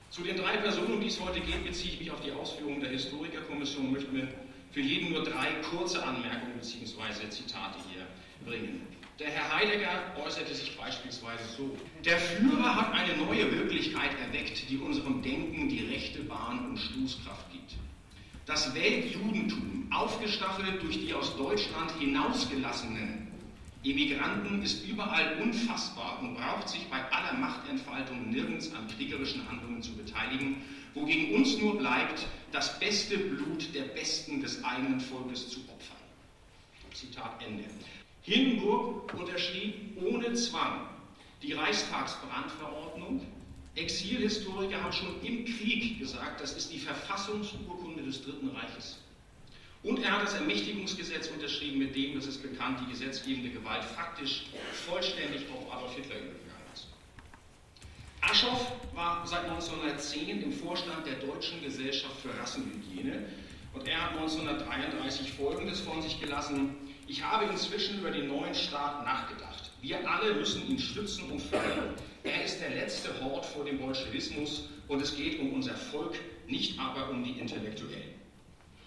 Zu den 3 Personen, um die es heute geht, beziehe ich mich auf die Ausführungen der Historikerkommission und möchte mir für jeden nur 3 kurze Anmerkungen bzw. Zitate hier bringen. Der Herr Heidegger äußerte sich beispielsweise so: Der Führer hat eine neue Wirklichkeit erweckt, die unserem Denken die rechte Bahn und Stoßkraft gibt. Das Weltjudentum, aufgestaffelt durch die aus Deutschland hinausgelassenen Emigranten, ist überall unfassbar und braucht sich bei aller Machtentfaltung nirgends an kriegerischen Handlungen zu beteiligen, wogegen uns nur bleibt, das beste Blut der Besten des eigenen Volkes zu opfern. Zitat Ende. Hindenburg unterschrieb ohne Zwang die Reichstagsbrandverordnung. Exilhistoriker haben schon im Krieg gesagt, das ist die Verfassungsurkunde des Dritten Reiches. Und er hat das Ermächtigungsgesetz unterschrieben, mit dem, das ist bekannt, die gesetzgebende Gewalt faktisch vollständig auf Adolf Hitler übergegangen ist. Aschoff war seit 1910 im Vorstand der Deutschen Gesellschaft für Rassenhygiene und er hat 1933 Folgendes von sich gelassen: Ich habe inzwischen über den neuen Staat nachgedacht. Wir alle müssen ihn schützen und fördern. Er ist der letzte Hort vor dem Bolschewismus und es geht um unser Volk, nicht aber um die Intellektuellen.